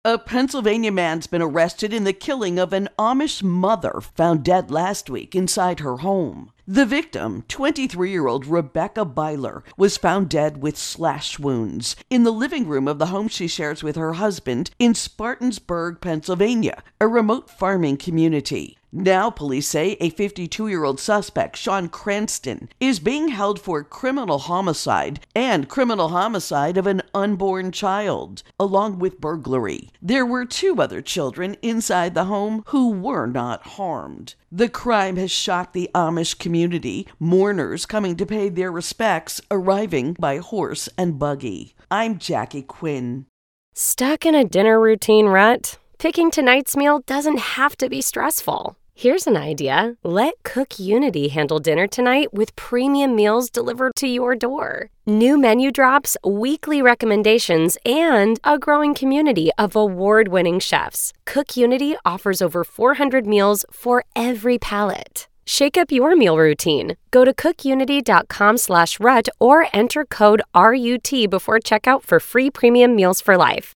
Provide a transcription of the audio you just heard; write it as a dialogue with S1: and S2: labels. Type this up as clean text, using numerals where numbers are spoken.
S1: A Pennsylvania man's been arrested in the killing of an Amish mother found dead last week inside her home. The victim, 23-year-old Rebecca Byler, was found dead with slash wounds in the living room of the home she shares with her husband in Spartansburg, Pennsylvania, a remote farming community. Now police say a 52-year-old suspect, Sean Cranston, is being held for criminal homicide and criminal homicide of an unborn child, along with burglary. There were 2 other children inside the home who were not harmed. The crime has shocked the Amish community, mourners coming to pay their respects arriving by horse and buggy. I'm Jackie Quinn.
S2: Stuck in a dinner routine rut? Picking tonight's meal doesn't have to be stressful. Here's an idea. Let Cook Unity handle dinner tonight with premium meals delivered to your door. New menu drops, weekly recommendations, and a growing community of award-winning chefs. Cook Unity offers over 400 meals for every palate. Shake up your meal routine. Go to cookunity.com/rut or enter code RUT before checkout for free premium meals for life.